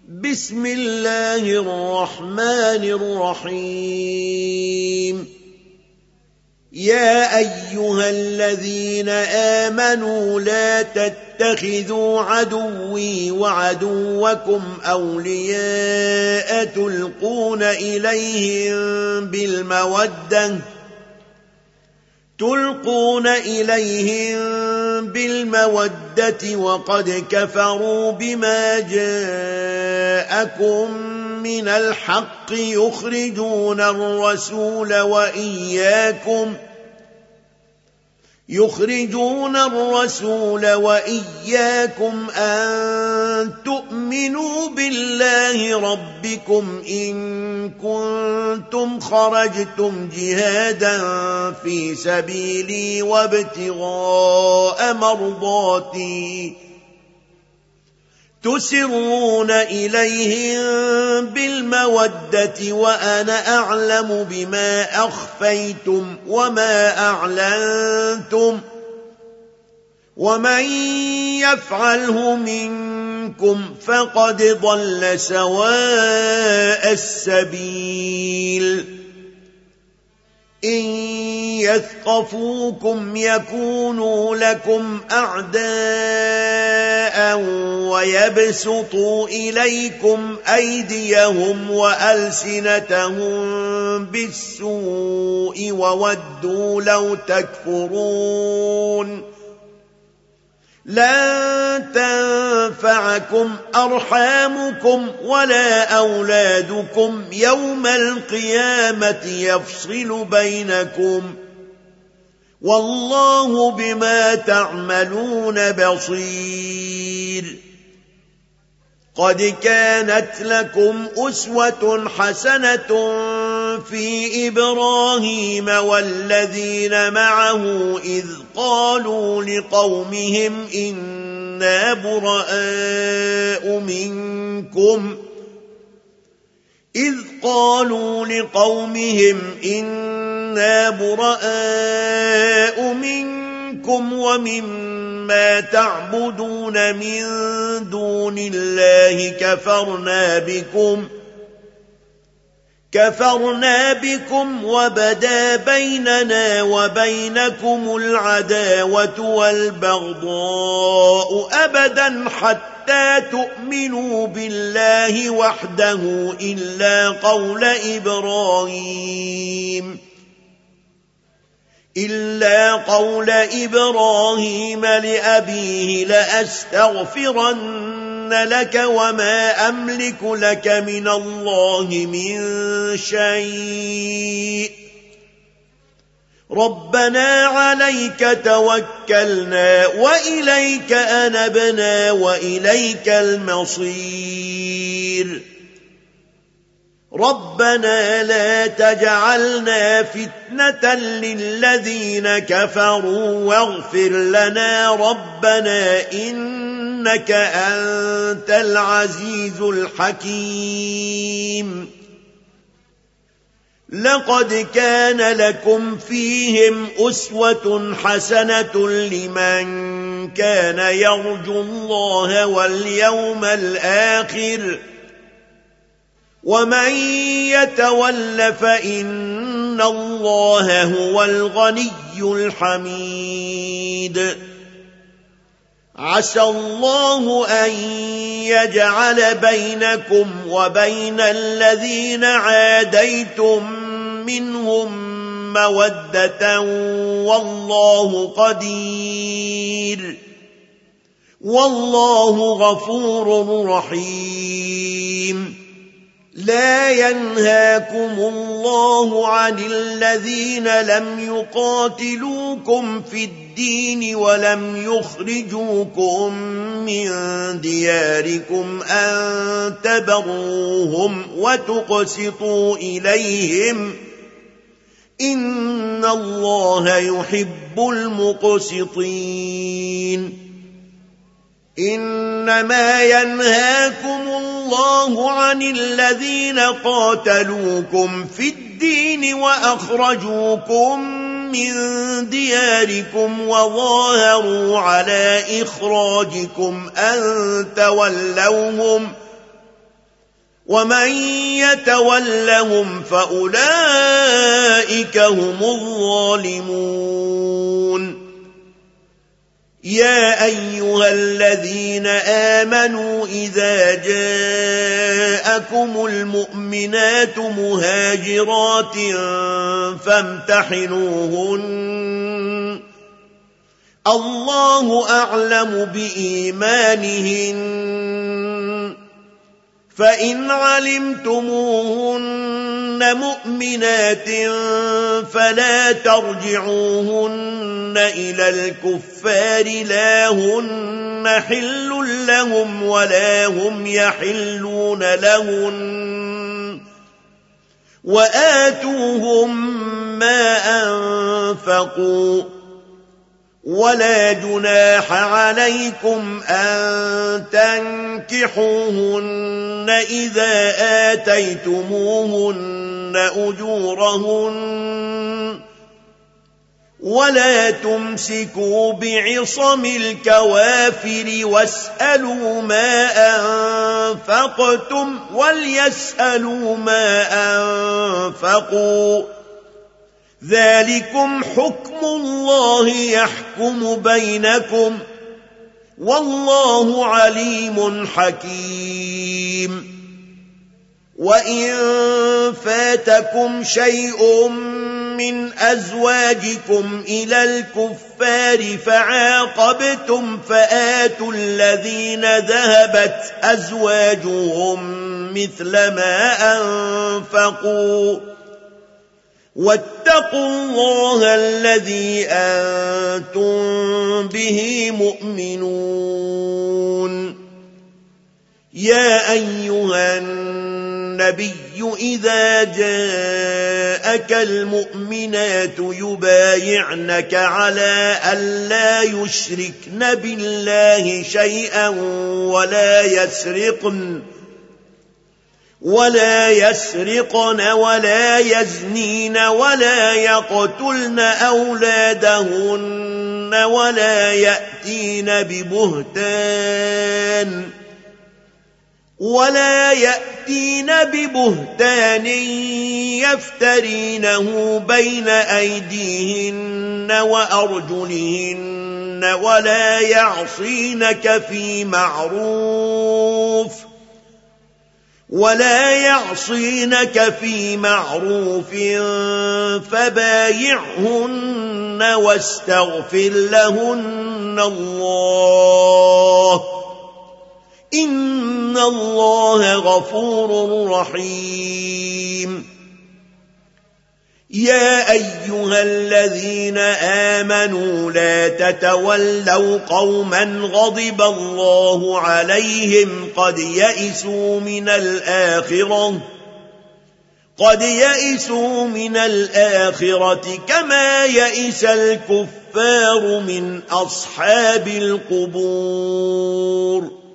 بسم الله الرحمن الرحيم يا أيها الذين آمنوا لا تتخذوا عدوي وعدوكم أولياء تلقون إليهم بالمودة وقد كفروا بما جاءكم من الحق يخرجون الرسول وإياكم أن تؤمنوا بالله ربكم إن كنتم خرجتم جهادا في سبيلي وابتغاء مرضاتي تسرون إليهم بالمودة وأنا أعلم بما أخفيتم وما أعلنتم ومن يفعله منكم فقد ضل سواء السبيل إن يثقفوكم يكونوا لكم أعداء ويبسطوا إليكم أيديهم وألسنتهم بالسوء وودوا لو تكفرون لن تنفعكم أرحامكم ولا أولادكم يوم القيامة يفصل بينكم والله بما تعملون بصير قد كانت لكم أسوة حسنة في إبراهيم والذين معه إذ قالوا لقومهم إنا براء منكم ومما تعبدون من دون الله كفرنا بكم وبدا بيننا وبينكم العداوة والبغضاء أبدا حتى تؤمنوا بالله وحده إلا قول إبراهيم لأبيه لأستغفرن لك وما أملك لك من الله من شيء ربنا عليك توكلنا وإليك أنبنا وإليك المصير ربنا لا تجعلنا فتنة للذين كفروا واغفر لنا ربنا إنك أنت العزيز الحكيم لقد كان لكم فيهم أسوة حسنة لمن كان يرجو الله واليوم الآخر ومن يتول فإن الله هو الغني الحميد عسى الله أن يجعل بينكم وبين الذين عاديتم منهم مودة والله قدير والله غفور رحيم لا ينهاكم الله عن الذين لم يقاتلوكم في الدين ولم يخرجوكم من دياركم أن تبروهم وتقسطوا إليهم إن الله يحب المقسطين إنما ينهاكم الله عن الذين قاتلوكم في الدين وأخرجوكم من دياركم وظاهروا على إخراجكم أن تولوهم ومن يتولهم فأولئك هم الظالمون يا أيها الذين آمنوا إذا جاءكم المؤمنات مهاجرات فامتحنوهن الله أعلم بإيمانهن فإن علمتموهن مؤمنات فلا ترجعوهن إلى الكفار لا هن حل لهم ولا هم يحلون لهن وآتوهم ما أنفقوا ولا جناح عليكم أن تنكحوهن إذا آتيتموهن أجورهن ولا تمسكوا بعصم الكوافر واسألوا ما أنفقتم وليسألوا ما أنفقوا ذلكم حكم الله يحكم بينكم والله عليم حكيم وإن فاتكم شيء من أزواجكم إلى الكفار فعاقبتم فآتوا الذين ذهبت أزواجهم مثل ما أنفقوا واتقوا الله الذي أنتم به مؤمنون يا أيها النبي إذا جاءك المؤمنات يبايعنك على ألا يشركن بالله شيئا ولا يسرقن ولا يزنين ولا يقتلن أولادهن ولا يأتين ببهتان يفترينه بين أيديهن وأرجلهن ولا يعصينك في معروف فبايعهن واستغفر لهن الله إن الله غفور رحيم يا أيها الذين آمنوا لا تتولوا قوما غضب الله عليهم قد يئسوا من الآخرة كما يئس الكفار من أصحاب القبور